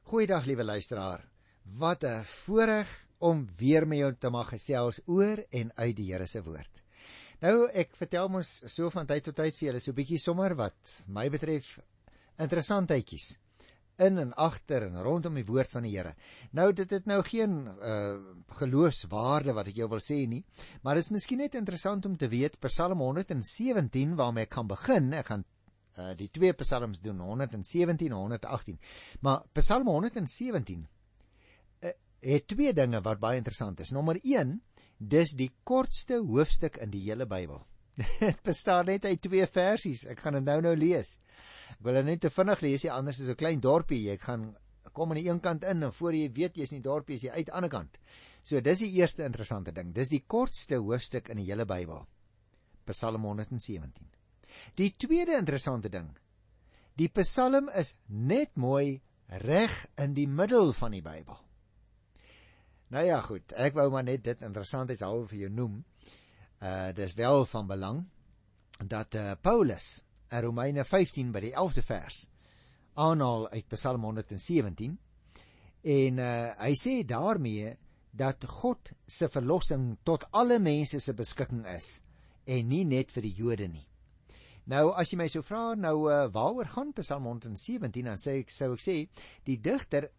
Goeiedag liewe luisteraar, wat 'n voorreg om weer met jou te mag gesels oor en uit die Here se woord. Nou, ek vertel mos so van tyd tot tyd vir julle so 'n bietjie sommer wat my betref interessantheidjies in en agter en rondom die woord van die Here. Nou, dit het nou geen geloofswaarde wat ek jou wil sê nie, maar dit is miskien net interessant om te weet, Psalm 117 waarmee ek gaan begin, ek gaan die twee psalms doen, 117 en 118. Maar Psalm 117 het twee dinge wat baie interessant is. Nommer 1, dis die kortste hoofstuk in die hele Bybel. Het bestaan net uit 2 versies. Ek gaan dit nou lees. Ek wil dit net te vinnig lees, anders is 'n klein dorpie. Jy gaan kom aan die een kant in en voor jy weet jy's in die dorpie, is jy uit die ander kant. So dis die eerste interessante ding. Dis die kortste hoofstuk in die hele Bybel. Psalm 117. Die tweede interessante ding, die Psalm is net mooi reg in die middel van die Bybel. Nou ja, goed, ek wou maar net dit interessantheidshalwe vir jou noem. Dis wel van belang, dat Paulus, in Romeine 15 by die 11de vers, aanhaal uit Psalm 117, en hy sê daarmee, dat God se verlossing tot alle mense se beskikking is, en nie net vir die Jode nie. Nou, as jy my so vra, waaroor gaan Psalm 117, dan sou ek sê, die digter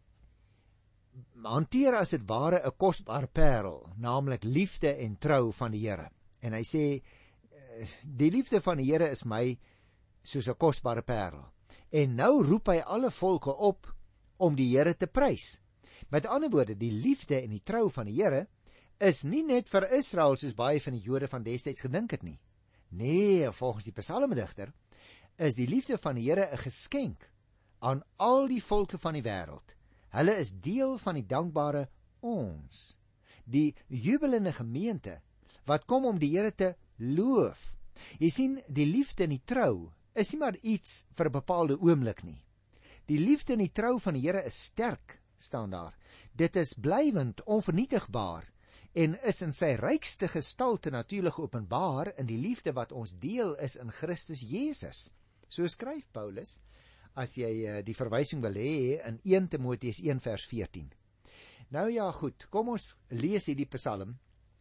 hanteer as het ware 'n kosbare parel, naamlik liefde en trou van die Here. En hy sê, die liefde van die Here is my soos 'n kosbare parel. En nou roep hy alle volke op om die Here te prys. Met ander woorde, die liefde en die trou van die Here is nie net vir Israel soos baie van die Jode van destyds gedink het nie. Nee, volgens die psalmdigter is die liefde van die Here 'n geskenk aan al die volke van die wêreld. Hulle is deel van die dankbare ons, die jubelende gemeente wat kom om die Here te loof. Jy sien, die liefde en die trou is nie maar iets vir 'n bepaalde oomblik nie. Die liefde en die trou van die Here is sterk, staan daar. Dit is blywend, onvernietigbaar en is in sy rykste gestalte natuurlik openbaar in die liefde wat ons deel is in Christus Jesus. So skryf Paulus, as jy die verwysing wil hê, in 1 Timoteus 1 vers 14. Nou ja, goed, kom ons lees hierdie Psalm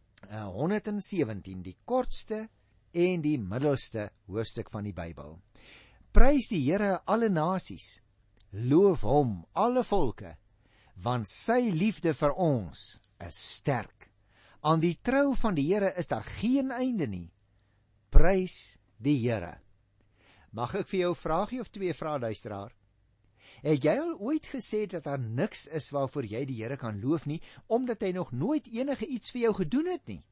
117, die kortste en die middelste hoofstuk van die Bybel. Prys die Here alle nasies, loof hom alle volke, want sy liefde vir ons is sterk. Aan die trou van die Here is daar geen einde nie. Prys die Here. Mag ek vir jou 'n vraagie of 2 vra, luisteraar? Het jy al ooit gesê dat daar niks is waarvoor jy die Here kan loof nie, omdat hy nog nooit enige iets vir jou gedoen het nie?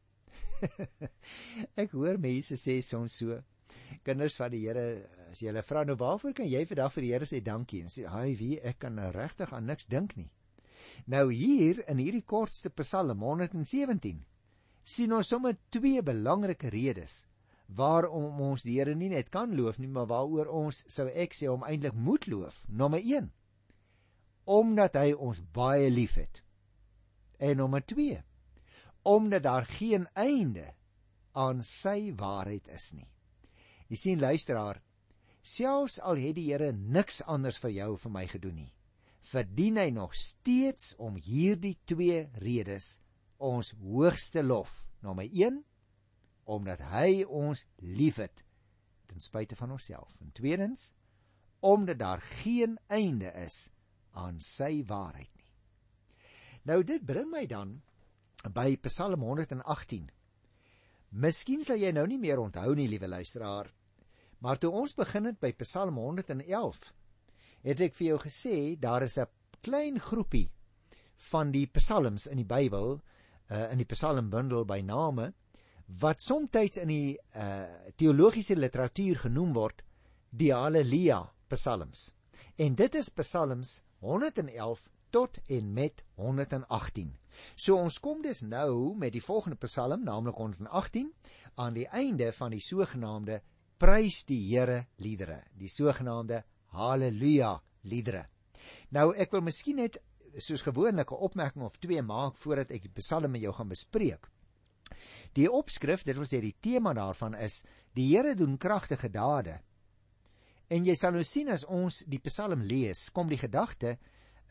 Ek hoor mense sê soms so, kinders van die Here, as jy hulle vra, nou waarvoor kan jy vandag vir die Here sê dankie? En sê, ek kan regtig aan niks dink nie. Nou hier, in hierdie kortste Psalm 117, sien ons sommer 2 belangrike redes, waarom ons die Here nie net kan loof nie, maar waaroor ons, sou ek sê, hom eintlik moet loof. Nommer 1, omdat hy ons baie lief het. En nommer 2, omdat daar geen einde aan sy waarheid is nie. Jy sien, luisteraar, selfs al het die Here niks anders vir jou vir my gedoen nie, verdien hy nog steeds om hierdie 2 redes ons hoogste lof. Nommer 1, omdat hy ons liefhet, ten spyte van onsself. En tweedens, omdat daar geen einde is aan sy waarheid nie. Nou, dit bring my dan by Psalm 118. Miskien sal jy nou nie meer onthou nie, liewe luisteraar, maar toe ons begin het by Psalm 111, het ek vir jou gesê, daar is 'n klein groepie van die psalms in die Bybel, in die psalmbundel by name, wat somtyds in die teologiese literatuur genoem word, die Halleluja psalms. En dit is psalms 111 tot en met 118. So ons kom dus nou met die volgende psalm, naamlik 118, aan die einde van die sogenaamde Prys die Here liedere, die sogenaamde Halleluja liedere. Nou, ek wil miskien net soos gewoonlik 'n opmerking of 2 maak voordat ek die psalm met jou gaan bespreek. Die opskrif, dit wil sê die tema daarvan is, die Here doen kragtige dade. En jy sal nou sien as ons die psalm lees, kom die gedagte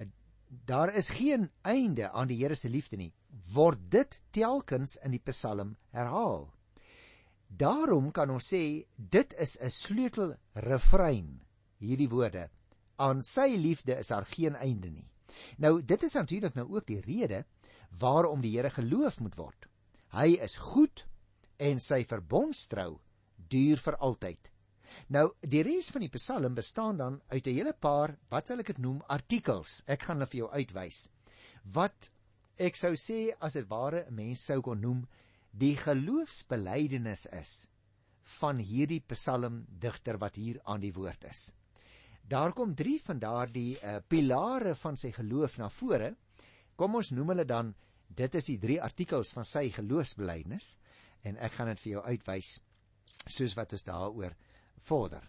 daar is geen einde aan die Here se liefde nie, word dit telkens in die Psalm herhaal. Daarom kan ons sê, dit is 'n sleutelrefrein, hierdie woorde, aan sy liefde is daar geen einde nie. Nou, dit is natuurlik nou ook die rede waarom die Here geloof moet word. Hy is goed en sy verbondstrou duur vir altyd. Nou, die res van die Psalm bestaan dan uit 'n hele paar, wat sal ek dit noem, artikels. Ek gaan hulle vir jou uitwys. Wat ek sou sê, as dit ware 'n mens sou kon noem, die geloofsbelydenis is van hierdie psalmdigter wat hier aan die woord is. Daar kom 3 van daardie pilare van sy geloof na vore. Kom ons noem hulle dan, dit is die 3 artikels van sy geloofsbelydenis, en ek gaan dit vir jou uitwys, soos wat ons daaroor vorder.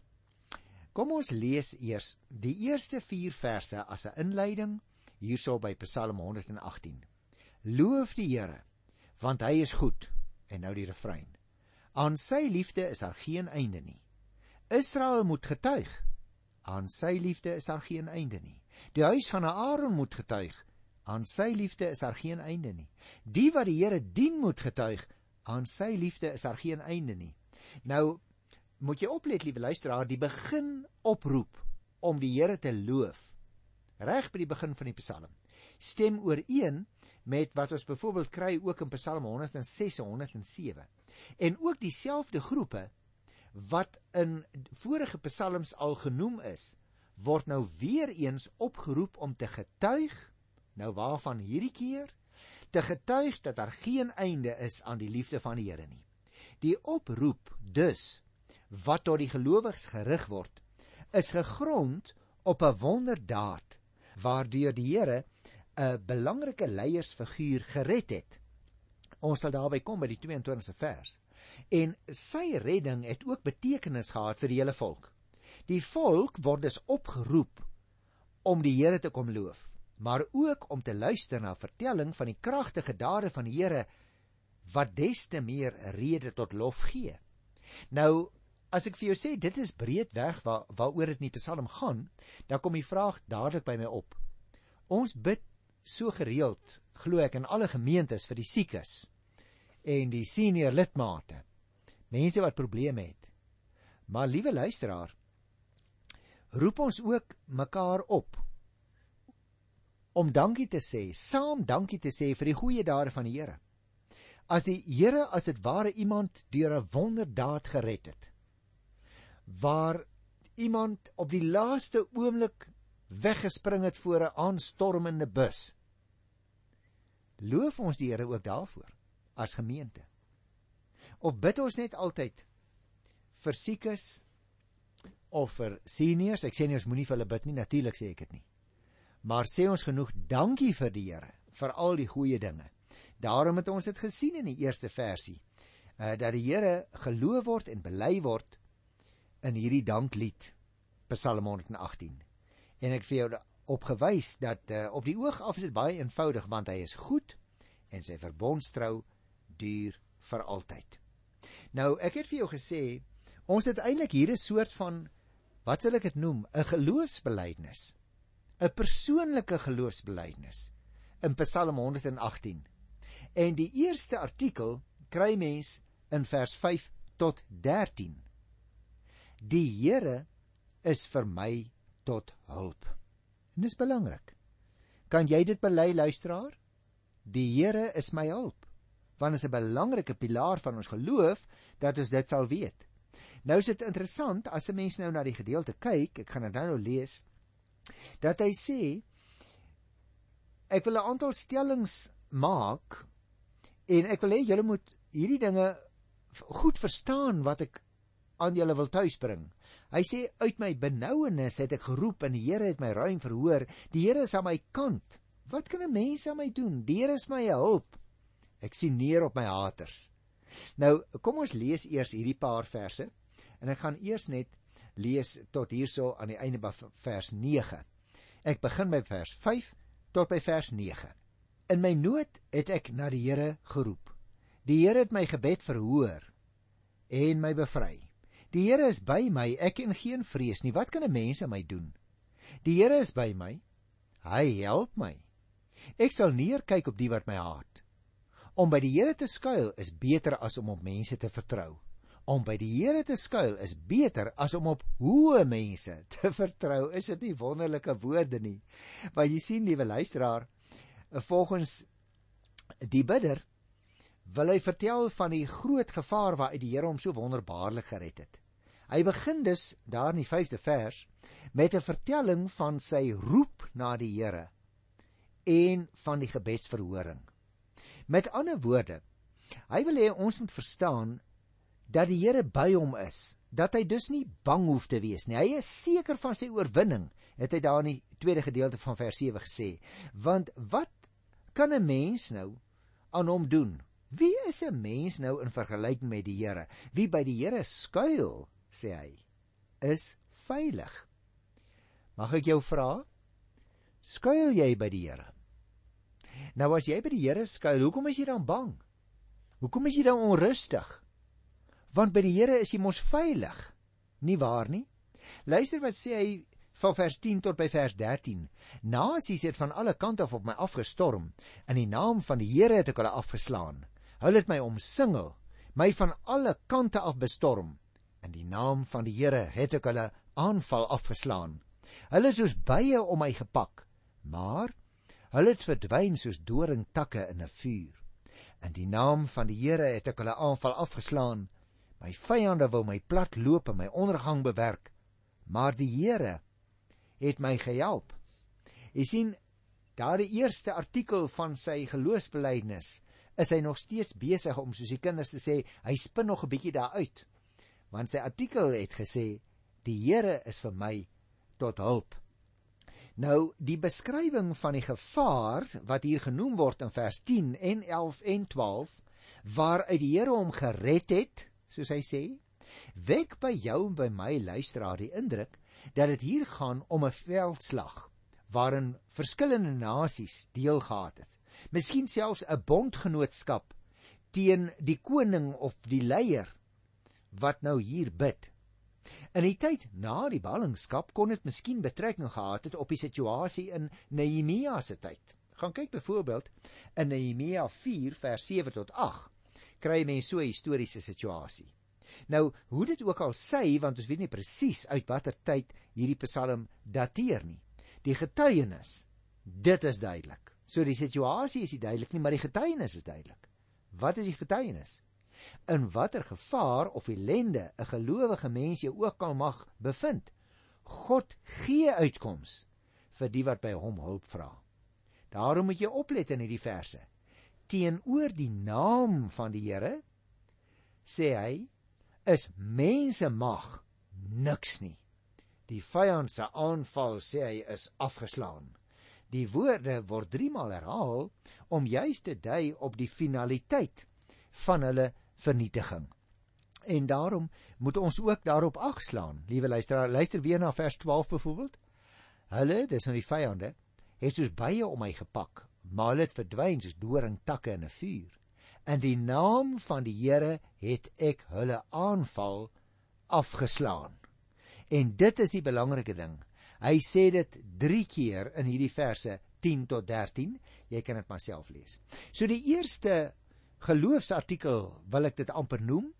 Kom ons lees eers die eerste 4 verse as 'n inleiding, hierso by Psalm 118. Loof die Here, want hy is goed, en nou die refrein. Aan sy liefde is daar geen einde nie. Israel moet getuig, aan sy liefde is daar geen einde nie. Die huis van Aaron moet getuig, aan sy liefde is daar geen einde nie. Die wat die Here dien moet getuig, aan sy liefde is daar geen einde nie. Nou, moet jy oplet, liewe luisteraar, die begin oproep om die Here te loof, reg by die begin van die Psalm, stem ooreen met wat ons byvoorbeeld kry ook in Psalm 106 en 107. En ook dieselfde groepe wat in vorige psalms al genoem is, word nou weer eens opgeroep om te getuig, nou waarvan hierdie keer? Te getuig dat daar geen einde is aan die liefde van die Here nie. Die oproep dus, wat tot die gelowiges gerig word, is gegrond op 'n wonderdaad, waardeur die Here 'n belangrike leiersfiguur gered het. Ons sal daarby kom by die 22ste vers. En sy redding het ook betekenis gehad vir die hele volk. Die volk word dus opgeroep om die Here te kom loof, maar ook om te luister na vertelling van die kragtige dade van die Here, wat des te meer rede tot lof gee. Nou, as ek vir jou sê, dit is breedweg waaroor dit in die Psalm gaan, dan kom die vraag dadelik by my op. Ons bid so gereeld, glo ek, in alle gemeentes vir die siekes en die senior lidmate, mense wat probleme het. Maar liewe luisteraar, roep ons ook mekaar op om dankie te sê, saam dankie te sê vir die goeie dade van die Here. As die Here as dit ware iemand deur 'n wonderdaad gered het, waar iemand op die laaste oomblik weggespring het voor 'n aanstormende bus, loof ons die Here ook daarvoor as gemeente. Of bid ons net altyd vir siekes of vir seniors? Ek sê nie ons moenie vir hulle bid nie, natuurlik sê ek dit nie. Maar sê ons genoeg dankie vir die Here vir al die goeie dinge. Daarom het ons dit gesien in die eerste versie, dat die Here geloof word en bely word in hierdie danklied, Psalm 118. En ek vir jou opgewys dat op die oog af is dit baie eenvoudig, want hy is goed en sy verbondstrou duur vir altyd. Nou, ek het vir jou gesê, ons het eintlik hier 'n soort van, wat sal ek dit noem, 'n geloofsbelydenis, 'n persoonlike geloofsbelydenis in Psalm 118. En die eerste artikel kry mens in vers 5 tot 13. Die Here is vir my tot hulp. En dis belangrik. Kan jy dit bely, luisteraar? Die Here is my hulp. Want dit is 'n belangrike pilaar van ons geloof, dat ons dit sal weet. Nou is dit interessant, as 'n mens nou na die gedeelte kyk, ek gaan dit nou lees, dat hy sê, ek wil 'n aantal stellings maak, en ek wil hê julle moet hierdie dinge goed verstaan wat ek aan julle wil tuisbring. Hy sê, uit my benouenis het ek geroep en die Here het my ruim verhoor. Die Here is aan my kant. Wat kan 'n mens aan my doen? Die Here is my hulp. Ek sien neer op my haters. Nou, kom ons lees eers hierdie paar verse, en ek gaan eers net lees tot hierso aan die einde by vers 9. Ek begin by vers 5 tot by vers 9. In my nood het ek na die Here geroep. Die Here het my gebed verhoor en my bevry. Die Here is by my, ek en geen vrees nie. Wat kan 'n mens aan my doen? Die Here is by my. Hy help my. Ek sal neerkyk op die wat my haat. Om by die Here te skuil is beter as om op mense te vertrou. Om by die Here te skuil is beter as om op hoë mense te vertrou. Is dit nie wonderlike woorde nie? Want jy sien, liewe luisteraar, volgens die bidder wil hy vertel van die groot gevaar waaruit die Here hom so wonderbaarlik gered het. Hy begin dus daar in die 5de vers met 'n vertelling van sy roep na die Here en van die gebedsverhoring. Met ander woorde, hy wil hê ons moet verstaan dat die Here by hom is, dat hy dus nie bang hoef te wees nie. Hy is seker van sy oorwinning, het hy daar in die tweede gedeelte van vers 7 gesê. Want wat kan 'n mens nou aan hom doen? Wie is 'n mens nou in vergelyking met die Here? Wie by die Here skuil, sê hy, is veilig. Mag ek jou vra, skuil jy by die Here? Nou as jy by die Here skuil, hoekom is jy dan bang? Hoekom is jy dan onrustig? Want by die Here is jy mos veilig, nie waar nie? Luister wat sê hy van vers 10 tot by vers 13. Nasies het van alle kante af op my afgestorm, in die naam van die Here het ek hulle afgeslaan. Hulle het my omsingel, my van alle kante af bestorm. In die naam van die Here het ek hulle aanval afgeslaan. Hulle het soos bye om my gepak, maar hulle het verdwyn soos doringtakke in 'n vuur. In die naam van die Here het ek hulle aanval afgeslaan. My vyande wou my plat loop en my ondergang bewerk, maar die Here het my gehelp. Jy sien, daar die eerste artikel van sy geloofsbelijdenis is hy nog steeds besig om, soos die kinders te sê, hy spin nog 'n bietjie daar uit. Want sy artikel het gesê, die Here is vir my tot hulp. Nou, die beskrywing van die gevaar, wat hier genoem word in vers 10 en 11 en 12, waaruit die Here hom gered het, soos hy sê, wek by jou en by my luisteraar die indruk, dat dit hier gaan om 'n veldslag, waarin verskillende nasies deel gehad het. Miskien selfs 'n bondgenootskap teen die koning of die leier, wat nou hier bid. In die tyd na die ballingskap kon dit miskien betrekking gehad het op die situasie in Nehemia se tyd. Gaan kyk byvoorbeeld in Nehemia 4 vers 7 tot 8, kry mens so 'n historiese situasie. Nou, hoe dit ook al sê, want ons weet nie presies uit watter tyd hierdie psalm dateer nie. Die getuienis, dit is duidelik. So die situasie is nie duidelik nie, maar die getuienis is duidelik. Wat is die getuienis? In watter gevaar of ellende 'n gelowige mens jou ook al mag bevind, God gee uitkoms vir die wat by hom hulp vra. Daarom moet jy oplet in hierdie verse. Teenoor die naam van die Here, sê hy, is mense mag niks nie. Die vyand se aanval, sê hy, is afgeslaan. Die woorde word 3 maal herhaal om juist te dui op die finaliteit van hulle vernietiging. En daarom moet ons ook daarop ag slaan. Liewe luisteraar, luister weer na vers 12 byvoorbeeld. Hulle, dis nou die vyande, het soos bye om my gepak, maar hulle het verdwyn soos doringtakke in 'n vuur. In die naam van die Here het ek hulle aanval afgeslaan. En dit is die belangrike ding. Hy sê dit 3 keer in hierdie verse 10 tot 13. Jy kan dit maar self lees. So die eerste geloofsartikel, wil ek dit amper noem,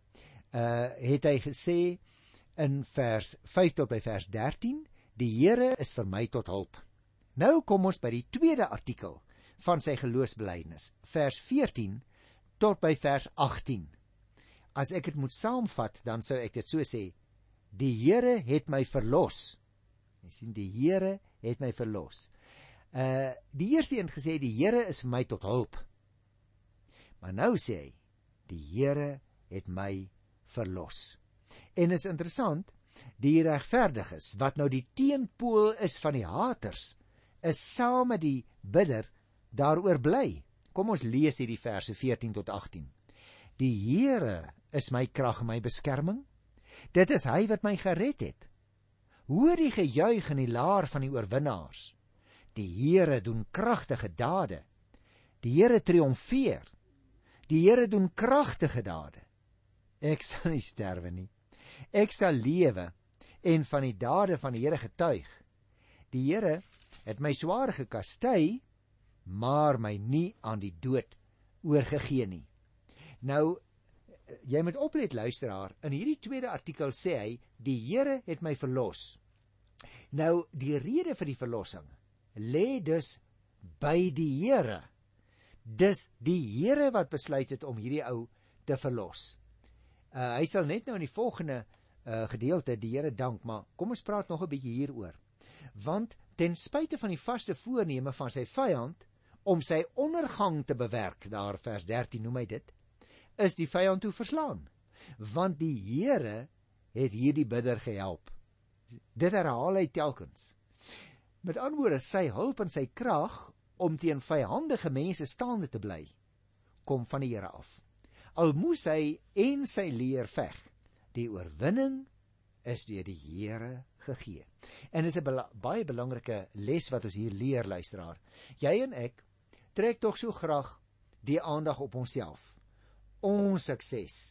het hy gesê in vers 5 tot by vers 13, die Here is vir my tot hulp. Nou kom ons by die tweede artikel van sy geloofsbelijdenis, vers 14 tot by vers 18. As ek dit moet saamvat, dan sou ek dit so sê, die Here het my verlos. Jy sien, die Here het my verlos. Die eerste een gesê, die Here is vir my tot hulp. Maar nou sê hy, die Here het my verlos. En is interessant, die regverdiges, wat nou die teenpool is van die haters, is saam met die bidder daaroor bly. Kom ons lees hierdie verse 14 tot 18. Die Here is my krag en my beskerming. Dit is hy wat my gered het. Hoor die gejuig in die laar van die oorwinnaars. Die Here doen kragtige dade. Die Here triomfeer. Die Here doen kragtige dade. Ek sal nie sterwe nie. Ek sal lewe en van die dade van die Here getuig. Die Here het my swaar gekastei, maar my nie aan die dood oorgegee nie. Nou, jy moet oplet luisteraar, in hierdie tweede artikel sê hy, die Here het my verlos. Nou, die rede vir die verlossing lê dus by die Here. Dis die Here wat besluit het om hierdie ou te verlos. Hy sal net nou in die volgende gedeelte die Here dank, maar kom ons praat nog 'n bietjie hieroor. Want ten spyte van die vaste voorneme van sy vyand om sy ondergang te bewerk, daar vers 13 noem hy dit, is die vyand toe verslaan. Want die Here het hierdie bidder gehelp. Dit herhaal hy telkens. Met ander woorde, sy hulp en sy krag om teen vyhandige mense staande te bly, kom van die Here af. Al moes hy en sy leer veg, die oorwinning is deur die Here gegee. En dis 'n baie belangrike les wat ons hier leer, luisteraar. Jy en ek trek tog so graag die aandag op onsself. Ons sukses,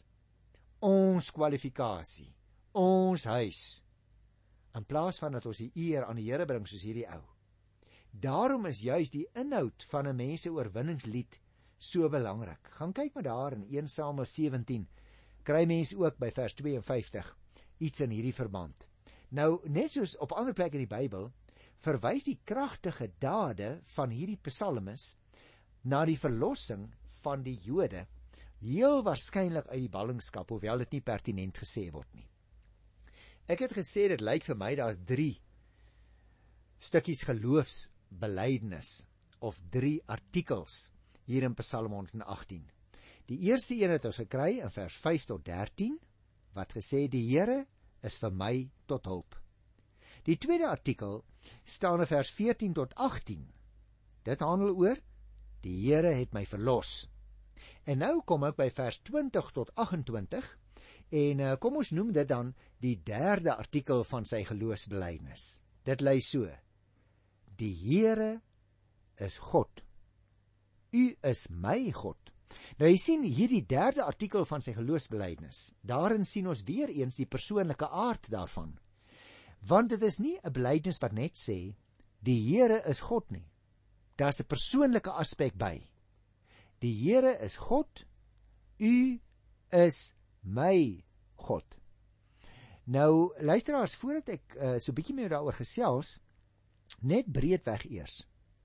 ons kwalifikasie, ons huis, in plaas van dat ons die eer aan die Here bring soos hierdie ou. Daarom is juis die inhoud van 'n mens se oorwinningslied so belangrik. Gaan kyk maar daar in 1 Samuel 17, kry mense ook by vers 52 iets in hierdie verband. Nou, net soos op ander plekke in die Bybel, verwys die kragtige dade van hierdie psalmis na die verlossing van die Jode, heel waarskynlik uit die ballingskap, hoewel dit nie pertinent gesê word nie. Ek het gesê, dit lyk vir my, daar's 3 stukkies geloofsbelydenis, of 3 artikels, hier in Psalm 118. Die eerste een het ons gekry in vers 5 tot 13, wat gesê, die Here is vir my tot hulp. Die tweede artikel staan in vers 14 tot 18. Dit handel oor, die Here het my verlos. En nou kom ek by vers 20 tot 28, en kom ons noem dit dan die derde artikel van sy geloofsbelydenis. Dit lui so, die Here is God. U is my God. Nou jy sien hierdie derde artikel van sy geloofsbelydenis, daarin sien ons weer eens die persoonlike aard daarvan. Want dit is nie 'n belydenis wat net sê, die Here is God nie. Daar's 'n persoonlike aspek by. Die Here is God, u is my God. Nou, luisteraars, voordat ek so bietjie meer daaroor gesels, net breedweg eers.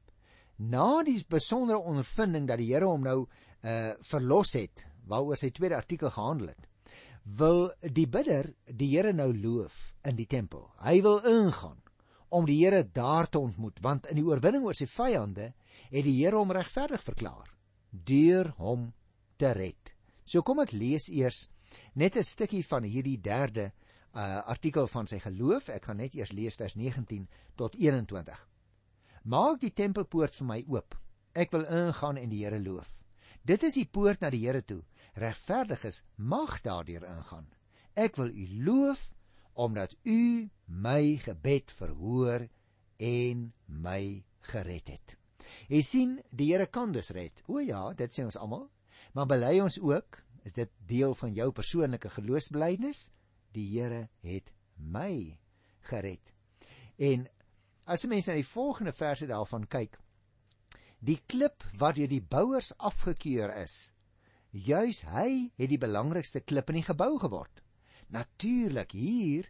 Na die besondere ondervinding dat die Here hom nou verlos het, waaroor sy tweede artikel gehandel het, wil die bidder die Here nou loof in die tempel. Hy wil ingaan om die Here daar te ontmoet, want in die oorwinning oor sy vyande het die Here hom regverdig verklaar, deur hom te red. So kom ek lees eers net 'n stukkie van hierdie derde artikel van sy geloof. Ek gaan net eers lees vers 19 tot 21. Maak die tempelpoort vir my oop. Ek wil ingaan en die Here loof. Dit is die poort na die Here toe. Regverdiges mag daardeur ingaan. Ek wil u loof, omdat u my gebed verhoor en my gered het. Jy sien, die Here kan dus red. O ja, dit sê ons almal. Maar bely ons ook, is dit deel van jou persoonlike geloofsbelydenis? Die Here het my gered. En as 'n mens na die volgende verse daarvan kyk, die klip wat deur die bouers afgekeur is, juis hy het die belangrikste klip in die gebou geword. Natuurlik hier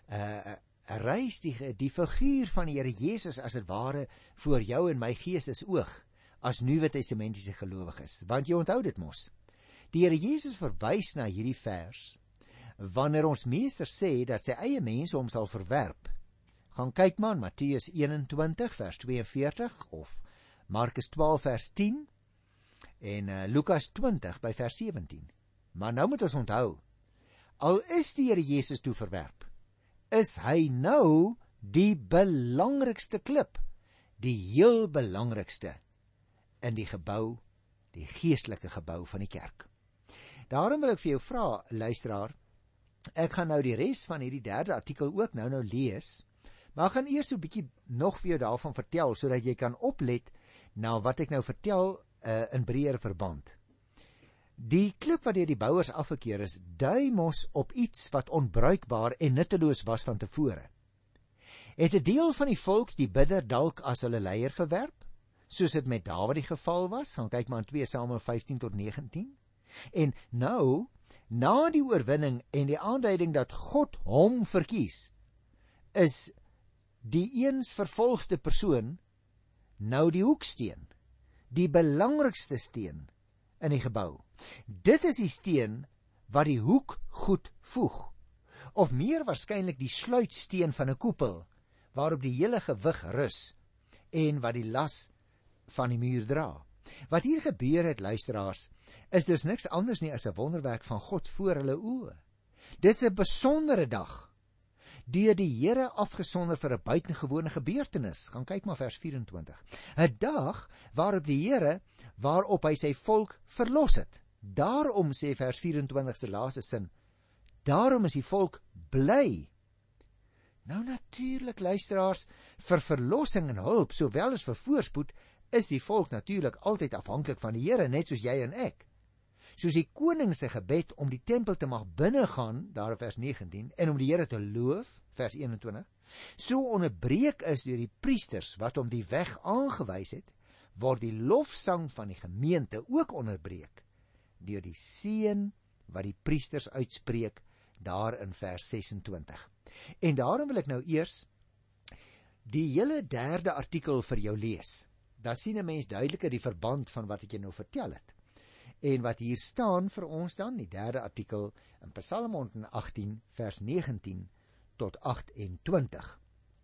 reis die figuur van die Here Jesus as dit ware voor jou en my geestesoog as Nuwe Testamentiese gelowiges, want jy onthou dit mos. Die Here Jesus verwys na hierdie vers wanneer ons meester sê dat sy eie mense hom sal verwerp. Gaan kyk maar Matteus 21 vers 42 of Markus 12 vers 10 en Lukas 20 by vers 17. Maar nou moet ons onthou, al is die Here Jesus toe verwerp, is hy nou die belangrikste klip, die heel belangrikste in die gebou, die geestelike gebou van die kerk. Daarom wil ek vir jou vra, luisteraar, ek gaan nou die res van hierdie derde artikel ook nou lees, maar ek gaan eers so 'n bietjie nog vir jou daarvan vertel, sodat jy kan oplet na wat ek nou vertel in breër verband. Die klip wat deur die bouers afgekeur is, dui mos op iets wat onbruikbaar en nutteloos was van tevore. Het 'n deel van die volk die bidder dalk as hulle leier verwerp, soos dit met Dawid die geval was? Gaan kyk maar in 2 Samuel 15 tot 19. En nou, na die oorwinning en die aanduiding dat God hom verkies, is die eens vervolgde persoon nou die hoeksteen, die belangrikste steen in die gebou. Dit is die steen wat die hoek goed voeg, of meer waarskynlik die sluitsteen van 'n koepel, waarop die hele gewig rus en wat die las van die muur dra. Wat hier gebeur het, luisteraars, is dus niks anders nie as 'n wonderwerk van God voor hulle oë. Dis 'n besondere dag, deur die Here afgesonder vir 'n buitengewone gebeurtenis. Gaan kyk maar vers 24. 'n Dag waarop die Here, waarop hy sy volk verlos het. Daarom sê vers 24 se laaste sin, daarom is die volk bly. Nou natuurlik, luisteraars, vir verlossing en hulp, sowel as vir voorspoed, is die volk natuurlik altyd afhanklik van die Here, net soos jy en ek. Soos die koning se gebed om die tempel te mag binnegaan, daar in vers 19, en om die Here te loof, vers 21, so onderbreek is deur die priesters wat hom die weg aangewys het, word die lofsang van die gemeente ook onderbreek deur die seën wat die priesters uitspreek daar in vers 26. En daarom wil ek nou eers die hele 3de artikel vir jou lees. Daar sien 'n mens duideliker die verband van wat ek jou nou vertel het. En wat hier staan vir ons dan, die 3de artikel in Psalm 118 vers 19 tot 28.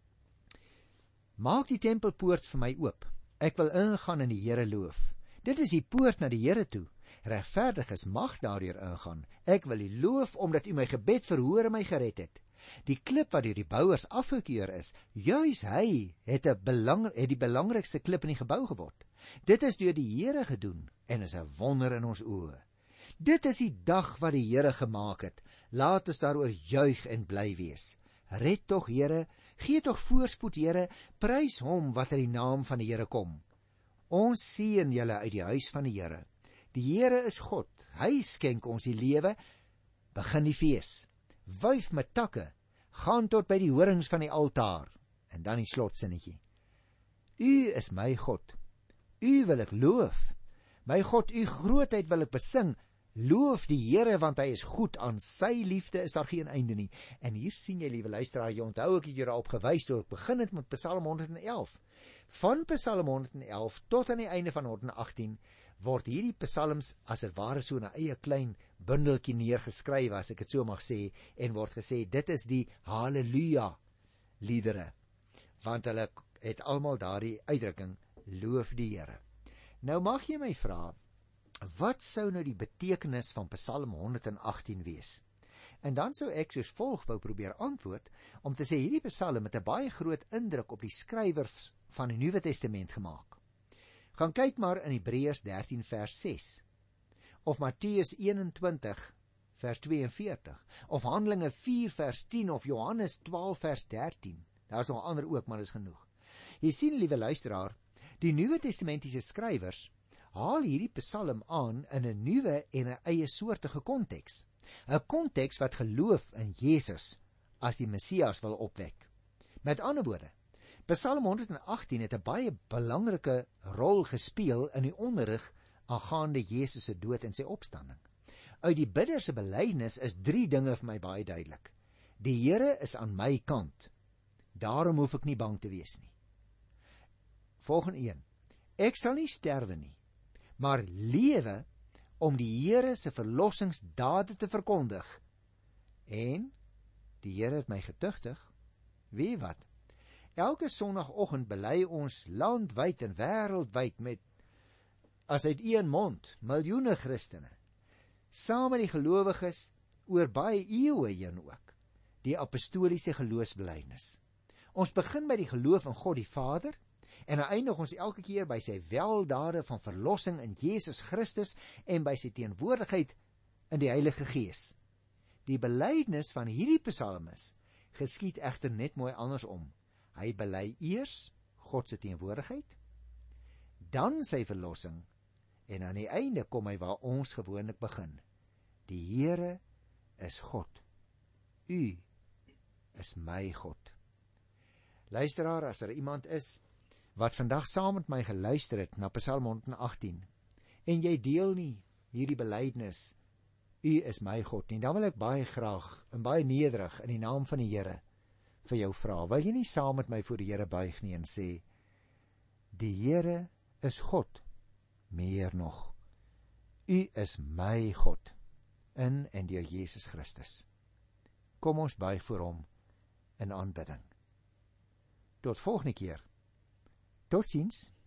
Maak die tempelpoort vir my oop. Ek wil ingaan en die Here loof. Dit is die poort na die Here toe. Regverdiges mag daardeur ingaan. Ek wil U loof omdat U my gebed verhoor en my gered het. Die klip wat deur die bouers afgekeur is, juis hy het die belangrikste klip in die gebou geword. Dit is deur die Here gedoen en is 'n wonder in ons oë. Dit is die dag wat die Here gemaak het. Laat ons daaroor juig en bly wees. Red tog, Here, gee tog voorspoed, Here, prys hom wat in die naam van die Here kom. Ons seën julle uit die huis van die Here. Die Here is God, hy skenk ons die lewe. Begin die fees. Wuif met takke, gaan tot by die horings van die altaar. En dan die slotsinnetjie. U is my God, U wil ek loof. My God, U grootheid wil ek besing. Loof die Here, want hy is goed, aan sy liefde is daar geen einde nie. En hier sien jy, liewe luisteraar, jy onthou ek het jou daarop gewys toe ek begin het met Psalm 111. Van Psalm 111 tot aan die einde van 118 word hierdie psalms as het ware so 'n eie klein bundeltjie neergeskryf, as ek dit so mag sê, en word gesê, dit is die Halleluja liedere, want hulle het almal daardie uitdrukking, loof die Here. Nou mag jy my vra, wat sou nou die betekenis van Psalm 118 wees? En dan sou ek soos volg wou probeer antwoord, om te sê hierdie psalm het 'n baie groot indruk op die skrywers van die Nuwe Testament gemaak. Gaan kyk maar in Hebreërs 13 vers 6, of Matteus 21 vers 42, of Handelinge 4 vers 10, of Johannes 12 vers 13. Daar is nog ander ook, maar dit is genoeg. Jy sien, liewe luisteraar, die Nuwe Testamentiese skrywers haal hierdie psalm aan in 'n nuwe en 'n eie soortige konteks. 'n Konteks wat geloof in Jesus as die Messias wil opwek. Met ander woorde, Psalm 118 het 'n baie belangrike rol gespeel in die onderrig aangaande Jesus se dood en sy opstanding. Uit die bidder se belydenis is 3 dinge vir my baie duidelik. Die Here is aan my kant. Daarom hoef ek nie bang te wees nie. Volgende 1. Ek sal nie sterwe nie, maar lewe om die Here se verlossingsdade te verkondig. En die Here het my getugtig. Weet wat? Elke sonnagoggend bely ons landwyd en wêreldwyd met as uit een mond miljoene Christene, saam met die gelowiges oor baie eeue heen ook, die apostoliese geloofsbelydenis. Ons begin by die geloof in God die Vader en dan eindig ons elke keer by sy weldade van verlossing in Jesus Christus en by sy teenwoordigheid in die Heilige Gees. Die belydenis van hierdie psalmis geskied egter net mooi andersom. Hy bely eers God se teenwoordigheid, dan sy verlossing, en aan die einde kom hy waar ons gewoonlik begin. Die Here is God. U is my God. Luisteraar, as iemand is wat vandag saam met my geluister het na Psalm 118 en jy deel nie hierdie belydenis, U is my God nie, dan wil ek baie graag en baie nederig in die naam van die Here vir jou vra, wil jy nie saam met my voor die Here buig nie en sê, die Here is God, meer nog, U is my God, in en deur Jesus Christus. Kom ons buig voor hom in aanbidding. Tot volgende keer. Totsiens.